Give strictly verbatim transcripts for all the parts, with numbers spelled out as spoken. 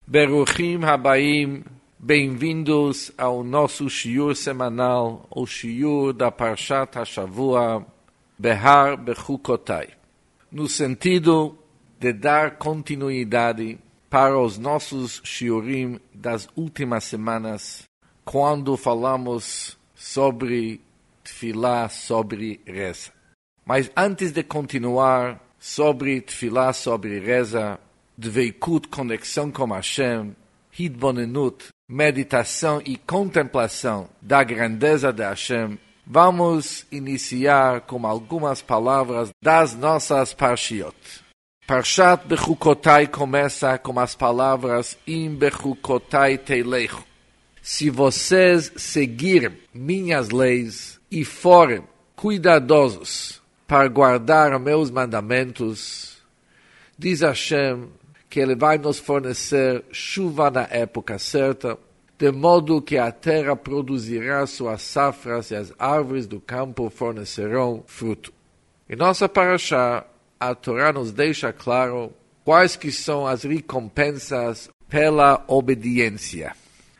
Beruchim Habaim, bem-vindos ao nosso shiur semanal, o shiur da Parshat HaShavua, Behar Bechukotai, no sentido de dar continuidade para os nossos shiurim das últimas semanas, quando falamos sobre Tefilá, sobre reza. Mas antes de continuar sobre Tefilá, sobre reza, Dveikut, conexão com Hashem, Hitbonenut, meditação e contemplação da grandeza de Hashem, vamos iniciar com algumas palavras das nossas Parshiot. Parshat Bechukotai começa com as palavras Im Bechukotai Teilechu. Se vocês seguirem minhas leis e forem cuidadosos para guardar meus mandamentos, diz Hashem que Ele vai nos fornecer chuva na época certa, de modo que a terra produzirá suas safras e as árvores do campo fornecerão fruto. Em nossa parashá, a Torá nos deixa claro quais que são as recompensas pela obediência.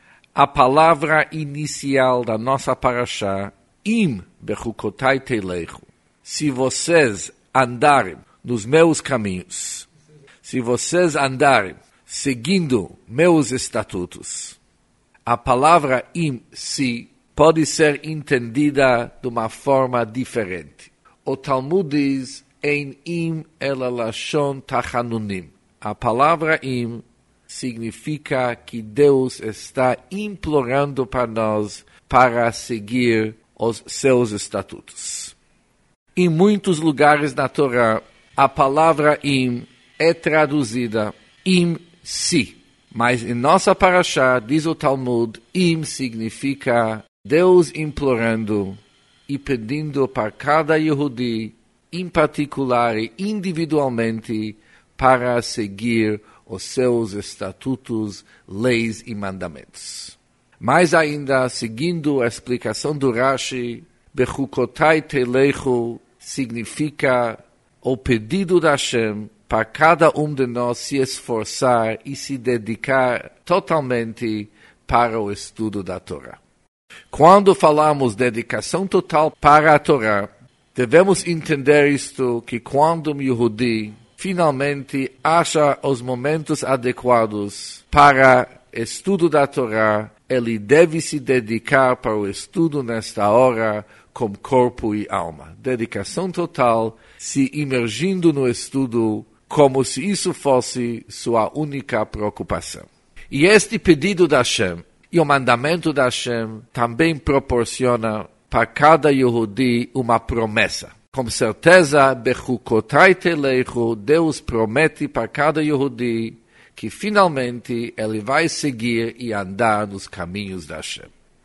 A palavra inicial da nossa parashá, Im Bechukotai Teilechu, se vocês andarem nos meus caminhos, se vocês andarem seguindo meus estatutos. A palavra im, si, pode ser entendida de uma forma diferente. O Talmud diz, Ein im ela lashon tachanunim. A palavra im significa que Deus está implorando para nós para seguir os seus estatutos. Em muitos lugares na Torá, a palavra im é traduzida im si, mas em nossa parashá, diz o Talmud, im significa Deus implorando e pedindo para cada Yehudi, em particular e individualmente, para seguir os seus estatutos, leis e mandamentos. Mais ainda, seguindo a explicação do Rashi, Bechukotai Teilechu significa o pedido da Hashem para cada um de nós se esforçar e se dedicar totalmente para o estudo da Torá. Quando falamos de dedicação total para a Torá, devemos entender isto, que quando um Yehudi finalmente acha os momentos adequados para estudo da Torá, ele deve se dedicar para o estudo nesta hora com corpo e alma. Dedicação total, se imergindo no estudo como se isso fosse sua única preocupação. E este pedido da Hashem e o mandamento da Hashem também proporciona para cada Yehudi uma promessa. Com certeza, Bechukotai Teilechu, Deus promete para cada Yehudi que finalmente ele vai seguir e andar nos caminhos da Hashem.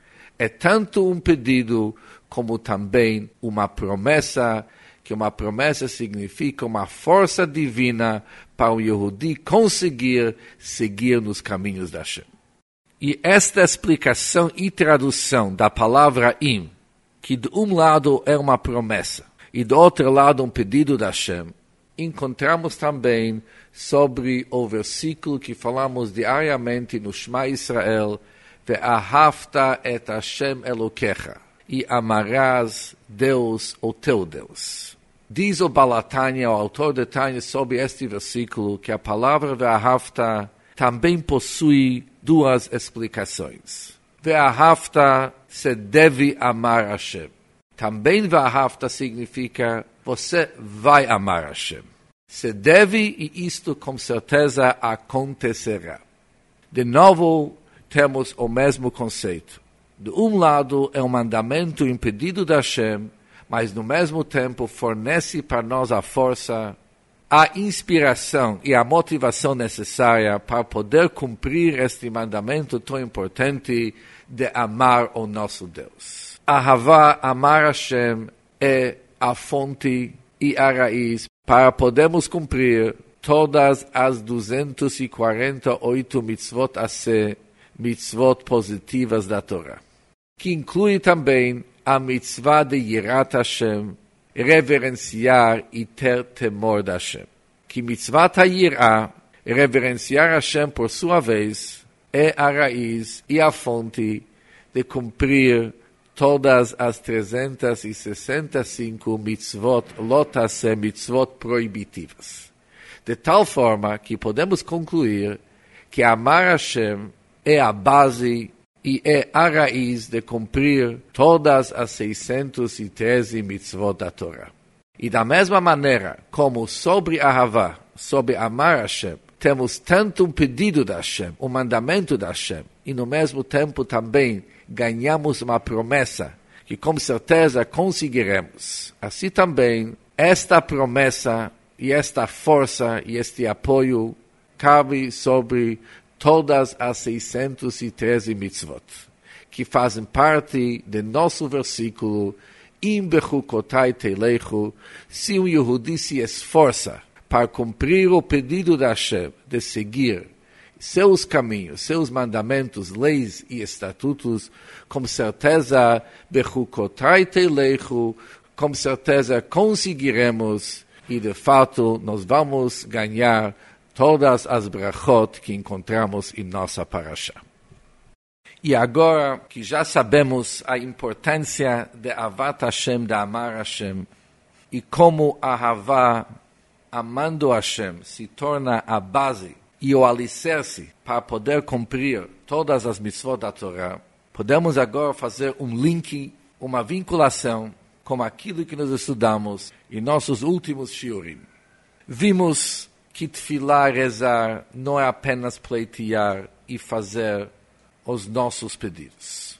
É tanto um pedido como também uma promessa, que uma promessa significa uma força divina para o Yehudi conseguir seguir nos caminhos da Hashem. E esta explicação e tradução da palavra im, que de um lado é uma promessa e do outro lado um pedido da Hashem, encontramos também sobre o versículo que falamos diariamente no Shema Israel, Ve'ahavta et Hashem Elokecha, e amarás Deus, o teu Deus. Diz o Baal HaTanya, o autor de Tanya, sobre este versículo, que a palavra Ve'ahavta também possui duas explicações. Ve'ahavta se deve amar Hashem. Também Ve'ahavta significa você vai amar Hashem. Se deve, e isto com certeza acontecerá. De novo, temos o mesmo conceito. De um lado, é um mandamento impedido da Hashem, mas no mesmo tempo fornece para nós a força, a inspiração e a motivação necessária para poder cumprir este mandamento tão importante de amar o nosso Deus. Ahavá, amar Hashem, é a fonte e a raiz para podermos cumprir todas as duzentas e quarenta e oito mitzvot aseh, mitzvot positivas da Torá, que inclui também a mitzvah de Yirat Hashem, reverenciar e ter temor da Hashem. Que mitzvah ha-yirah Reverenciar Hashem, por sua vez, é a raiz e a fonte de cumprir todas as trezentas e sessenta e cinco mitzvot, lotase mitzvot proibitivas. De tal forma que podemos concluir que amar Hashem é a base e é a raiz de cumprir todas as seiscentas e treze mitzvot da Torá. E da mesma maneira como sobre Ahavá, sobre amar Hashem, temos tanto um pedido da Hashem, um mandamento da Hashem, e no mesmo tempo também ganhamos uma promessa que com certeza conseguiremos. Assim também, esta promessa e esta força e este apoio cabe sobre todas as seiscentas e treze mitzvot, que fazem parte de nosso versículo Im bechukotai telechu, se um Yehudi se esforça para cumprir o pedido da Hashem de seguir seus caminhos, seus mandamentos, leis e estatutos, com certeza, bechukotai telechu, com certeza conseguiremos e de fato nós vamos ganhar todas as brachot que encontramos em nossa parashá. E agora que já sabemos a importância de Avat Hashem, de amar Hashem, e como a Ahavá, amando Hashem, se torna a base e o alicerce para poder cumprir todas as mitzvot da Torá, podemos agora fazer um link, uma vinculação com aquilo que nós estudamos em nossos últimos shiurim. Vimos que tefilá, rezar, não é apenas pleitear e fazer os nossos pedidos.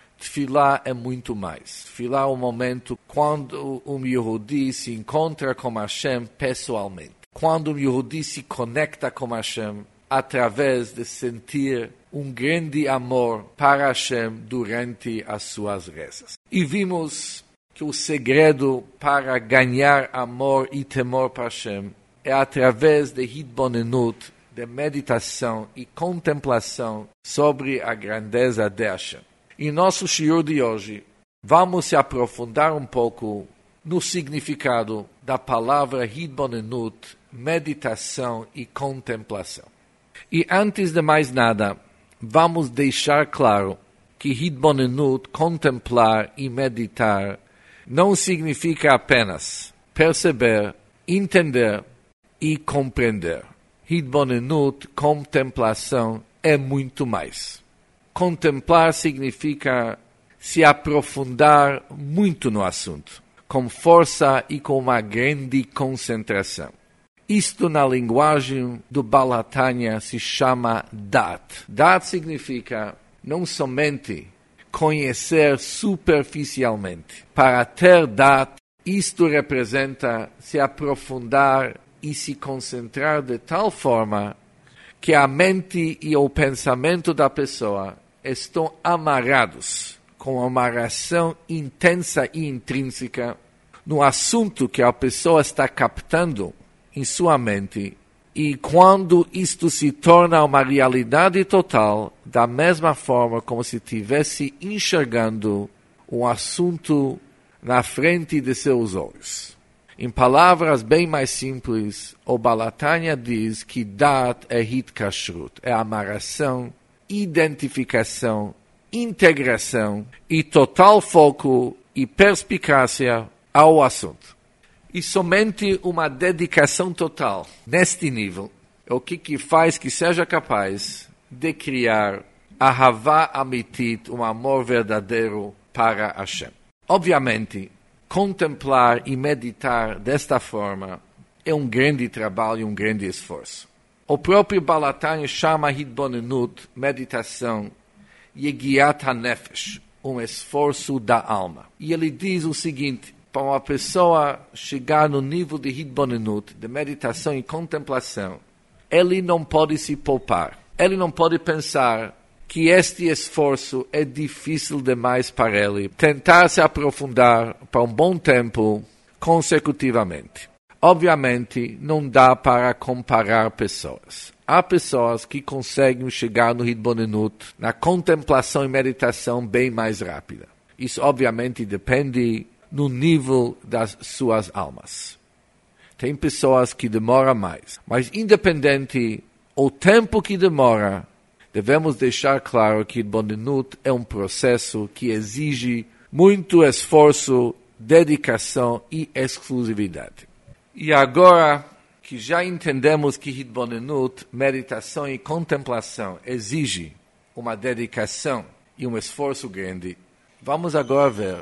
Tefilá é muito mais. Tefilá é o momento quando um Yehudi se encontra com Hashem pessoalmente. Quando um Yehudi se conecta com Hashem através de sentir um grande amor para Hashem durante as suas rezas. E vimos que o segredo para ganhar amor e temor para Hashem é através de hitbonenut, de meditação e contemplação sobre a grandeza de Hashem. Em nosso shiur de hoje, vamos se aprofundar um pouco no significado da palavra hitbonenut, meditação e contemplação. E antes de mais nada, vamos deixar claro que hitbonenut, contemplar e meditar, não significa apenas perceber, entender e compreender. Hitbonenut, contemplação, é muito mais. Contemplar significa se aprofundar muito no assunto, com força e com uma grande concentração. Isto na linguagem do Baal HaTanya se chama Dat. Dat significa não somente conhecer superficialmente. Para ter Dat, isto representa se aprofundar e se concentrar de tal forma que a mente e o pensamento da pessoa estão amarrados com uma amarração intensa e intrínseca no assunto que a pessoa está captando em sua mente, e quando isto se torna uma realidade total, da mesma forma como se estivesse enxergando um assunto na frente de seus olhos. Em palavras bem mais simples, o Baal HaTanya diz que Dat é hitkashrut, é amarração, identificação, integração e total foco e perspicácia ao assunto. E somente uma dedicação total neste nível é o que, que faz que seja capaz de criar Ahavá amitit, um amor verdadeiro para Hashem. Obviamente, contemplar e meditar desta forma é um grande trabalho e um grande esforço. O próprio Baal HaTanya chama hitbonenut, meditação, yegiat hanefesh, um esforço da alma. E ele diz o seguinte: para uma pessoa chegar no nível de hitbonenut, de meditação e contemplação, ele não pode se poupar. Ele não pode pensar que este esforço é difícil demais para ele, tentar se aprofundar por um bom tempo consecutivamente. Obviamente, não dá para comparar pessoas. Há pessoas que conseguem chegar no hitbonenut, na contemplação e meditação bem mais rápida. Isso, obviamente, depende no nível das suas almas. Tem pessoas que demoram mais, mas independente o tempo que demora, devemos deixar claro que Hitbonenut é um processo que exige muito esforço, dedicação e exclusividade. E agora que já entendemos que Hitbonenut, meditação e contemplação, exige uma dedicação e um esforço grande, vamos agora ver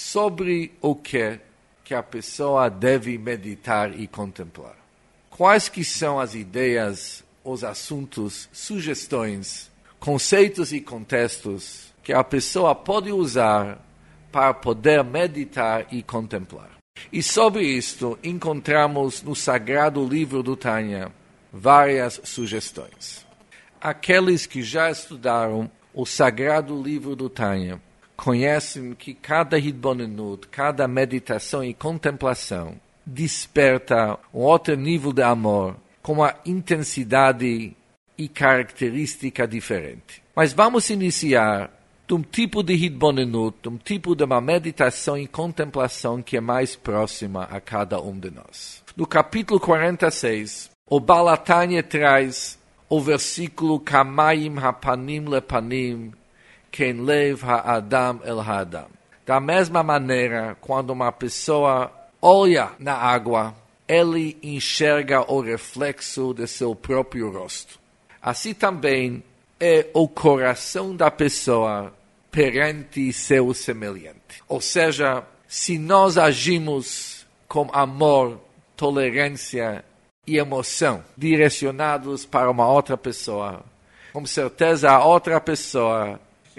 sobre o que, que a pessoa deve meditar e contemplar. Quais que são as ideias, os assuntos, sugestões, conceitos e contextos que a pessoa pode usar para poder meditar e contemplar. E sobre isto encontramos no Sagrado Livro do Tânia várias sugestões. Aqueles que já estudaram o Sagrado Livro do Tânia conhecem que cada Hitbonenut, cada meditação e contemplação desperta um outro nível de amor com uma intensidade e característica diferente. Mas vamos iniciar de um tipo de Hitbonenut, de um tipo de uma meditação e contemplação que é mais próxima a cada um de nós. No capítulo quarenta e seis, o Baal HaTanya traz o versículo Kamayim hapanim lepanim ken lev ha'adam el ha'adam. Da mesma maneira, quando uma pessoa olha na água, ele enxerga o reflexo de seu próprio rosto. Assim também é o coração da pessoa perante seu semelhante. Ou seja, se nós agimos com amor, tolerância e emoção direcionados para uma outra pessoa, com certeza a outra pessoa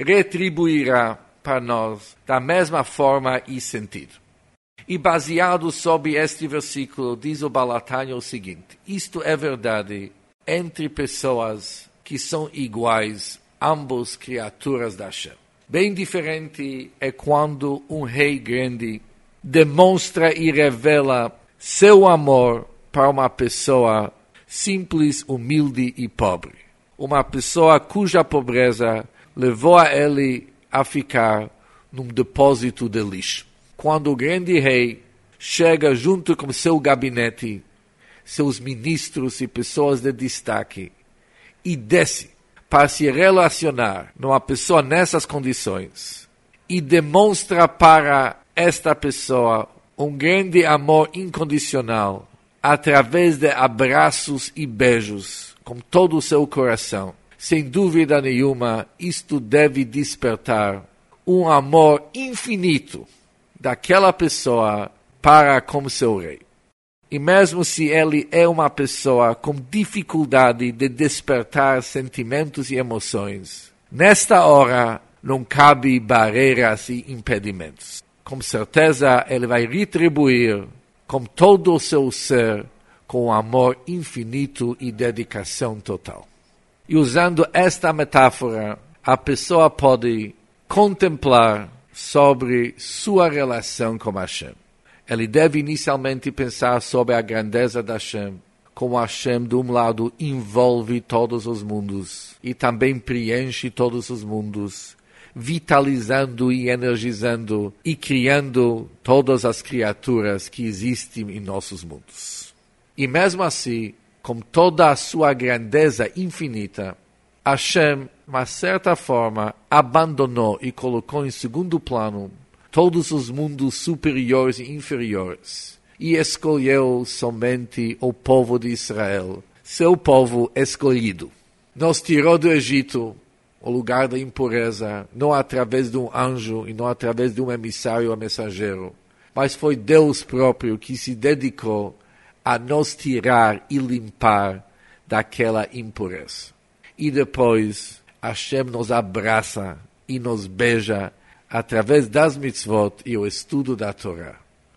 retribuirá para nós da mesma forma e sentido. E baseado sobre este versículo, diz o Baal HaTanya o seguinte: isto é verdade entre pessoas que são iguais, ambos criaturas da Hashem. Bem diferente é quando um rei grande demonstra e revela seu amor para uma pessoa simples, humilde e pobre. Uma pessoa cuja pobreza levou a ele a ficar num depósito de lixo. Quando o grande rei chega junto com seu gabinete, seus ministros e pessoas de destaque, e desce para se relacionar numa pessoa nessas condições, e demonstra para esta pessoa um grande amor incondicional, através de abraços e beijos, com todo o seu coração. Sem dúvida nenhuma, isto deve despertar um amor infinito daquela pessoa para com seu rei. E mesmo se ele é uma pessoa com dificuldade de despertar sentimentos e emoções, nesta hora não cabe barreiras e impedimentos. Com certeza ele vai retribuir com todo o seu ser, com amor infinito e dedicação total. E usando esta metáfora, a pessoa pode contemplar sobre sua relação com Hashem. Ele deve inicialmente pensar sobre a grandeza da Hashem, como Hashem, de um lado, envolve todos os mundos e também preenche todos os mundos, vitalizando e energizando e criando todas as criaturas que existem em nossos mundos. E mesmo assim, com toda a sua grandeza infinita, Hashem, de uma certa forma, abandonou e colocou em segundo plano todos os mundos superiores e inferiores, e escolheu somente o povo de Israel, seu povo escolhido. Nos tirou do Egito, o lugar da impureza, não através de um anjo e não através de um emissário ou mensageiro, mas foi Deus próprio que se dedicou a nos tirar e limpar daquela impureza. E depois, Hashem nos abraça e nos beija através das mitzvot e o estudo da Torá.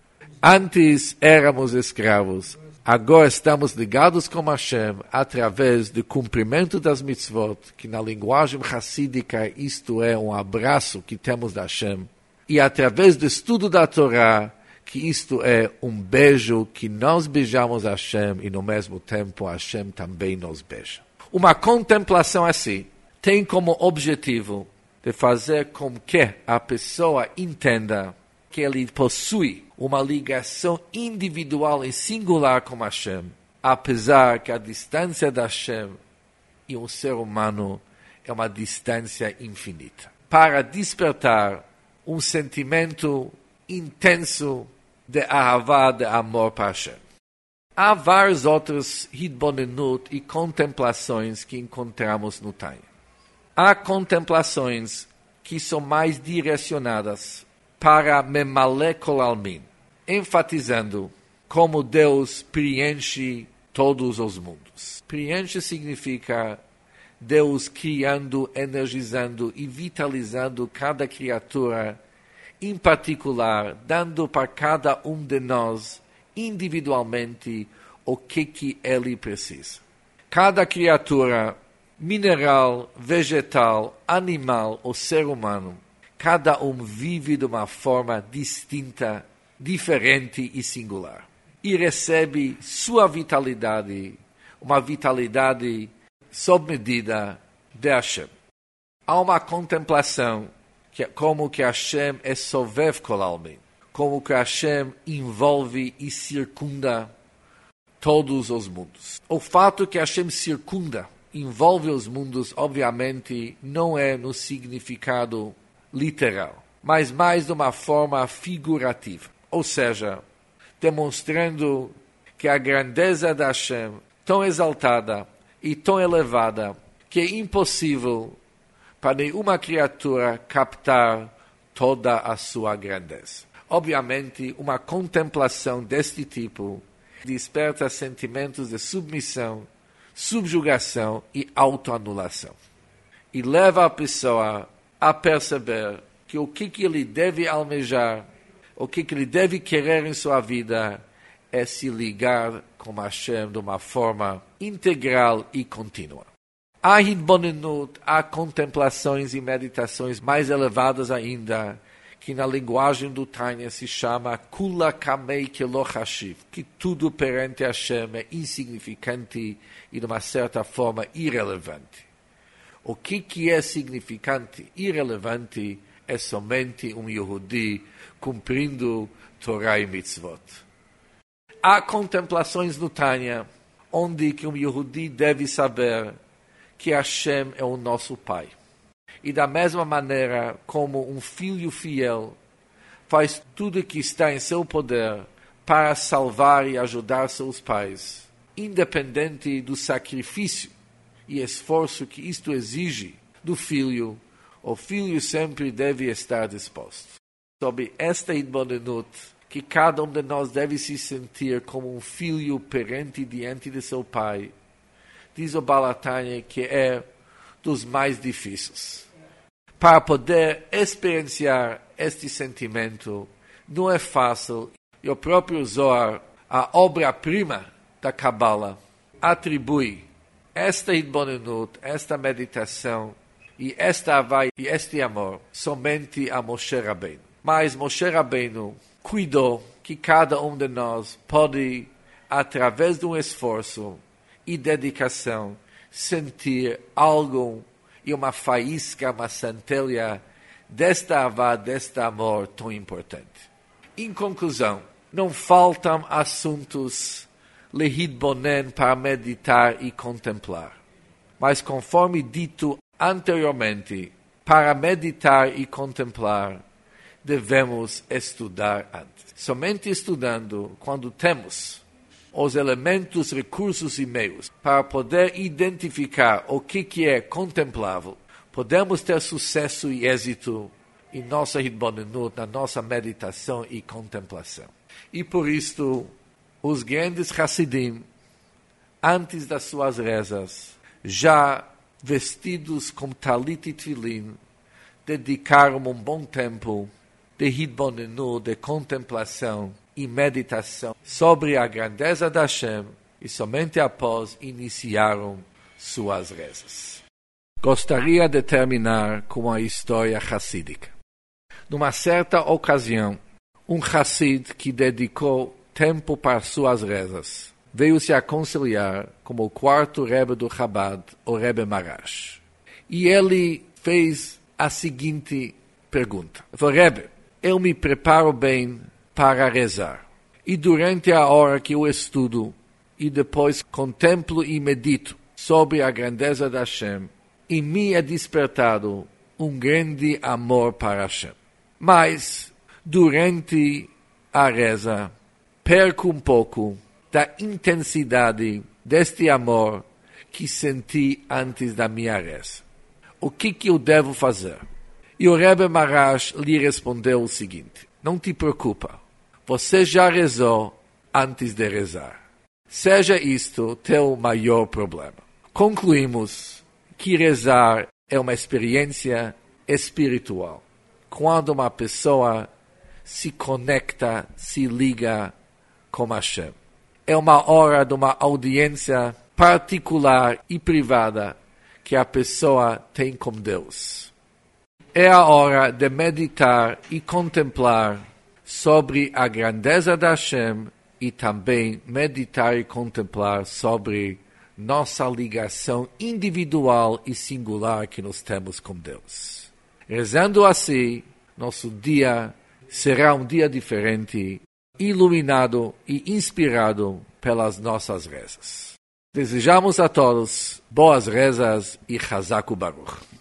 Antes éramos escravos, agora estamos ligados com Hashem através do cumprimento das mitzvot, que na linguagem hassídica isto é um abraço que temos da Hashem, e através do estudo da Torá, que isto é um beijo que nós beijamos Hashem e no mesmo tempo Hashem também nos beija. Uma contemplação assim tem como objetivo de fazer com que a pessoa entenda que ele possui uma ligação individual e singular com Hashem, apesar que a distância da Hashem e um ser humano é uma distância infinita. Para despertar um sentimento intenso de ahavá, de amor para Hashem. Há várias outras hitbonenut e contemplações que encontramos no Tanya. Há contemplações que são mais direcionadas para Memalé Kol Almin, enfatizando como Deus preenche todos os mundos. Preenche significa Deus criando, energizando e vitalizando cada criatura, em particular, dando para cada um de nós, individualmente, o que, que ele precisa. Cada criatura, mineral, vegetal, animal ou ser humano, cada um vive de uma forma distinta, diferente e singular. E recebe sua vitalidade, uma vitalidade sob medida de Hashem. Há uma contemplação que, como que Hashem é Sovev Kol Almin, como que Hashem envolve e circunda todos os mundos. O fato que Hashem circunda, envolve os mundos, obviamente, não é no significado literal, mas mais de uma forma figurativa. Ou seja, demonstrando que a grandeza de Hashem, tão exaltada e tão elevada, que é impossível para nenhuma criatura captar toda a sua grandeza. Obviamente, uma contemplação deste tipo desperta sentimentos de submissão, subjugação e autoanulação. E leva a pessoa a perceber que o que, que ele deve almejar, o que, que ele deve querer em sua vida é se ligar com Hashem de uma forma integral e contínua. Há hitbonenut, há contemplações e meditações mais elevadas ainda, que na linguagem do Tanya se chama Kula Kamei Kelo Hashiv, que tudo perante Hashem é insignificante e de uma certa forma irrelevante. O que, que é significante, irrelevante, é somente um Yehudi cumprindo Torah e Mitzvot. Há contemplações no Tanya, onde que um Yehudi deve saber que Hashem é o nosso Pai. E da mesma maneira como um filho fiel faz tudo o que está em seu poder para salvar e ajudar seus pais, independente do sacrifício e esforço que isto exige do filho, o filho sempre deve estar disposto. Sob esta hitbonenut, que cada um de nós deve se sentir como um filho perante diante de seu pai, diz o Baal HaTanya que é dos mais difíceis. Para poder experienciar este sentimento, não é fácil, e o próprio Zohar, a obra-prima da Kabbalah, atribui esta hitbonenut, esta meditação, e esta avá e este amor, somente a Moshe Rabbeinu. Mas Moshe Rabbeinu cuidou que cada um de nós pode, através de um esforço e dedicação, sentir algo e uma faísca, uma centelha desta avá, deste amor tão importante. Em conclusão, não faltam assuntos lehitbonen para meditar e contemplar. Mas conforme dito anteriormente, para meditar e contemplar, devemos estudar antes. Somente estudando, quando temos os elementos, recursos e meios para poder identificar o que, que é contemplável, podemos ter sucesso e êxito em nossa hitbonenut, na nossa meditação e contemplação. E por isto, os grandes Hassidim, antes das suas rezas, já vestidos com talit e tefilin, dedicaram um bom tempo de hitbonenut, de contemplação e meditação sobre a grandeza da Hashem, e somente após iniciaram suas rezas. Gostaria de terminar com a história hassídica. Numa certa ocasião, um Hassid que dedicou tempo para suas rezas veio se aconselhar com o quarto Rebbe do Chabad, o Rebbe Maharash. E ele fez a seguinte pergunta. Ele falou: Rebbe, eu me preparo bem para rezar. E durante a hora que eu estudo e depois contemplo e medito sobre a grandeza da Hashem, e me é despertado um grande amor para Hashem. Mas, durante a reza, perco um pouco da intensidade deste amor que senti antes da minha reza. O que, que eu devo fazer? E o Rebbe Maharash lhe respondeu o seguinte: não te preocupa, você já rezou antes de rezar. Seja isto teu maior problema. Concluímos que rezar é uma experiência espiritual. Quando uma pessoa se conecta, se liga com Hashem. É uma hora de uma audiência particular e privada que a pessoa tem com Deus. É a hora de meditar e contemplar sobre a grandeza da Hashem e também meditar e contemplar sobre nossa ligação individual e singular que nós temos com Deus. Rezando assim, nosso dia será um dia diferente, iluminado e inspirado pelas nossas rezas. Desejamos a todos boas rezas e Chazak Baruch.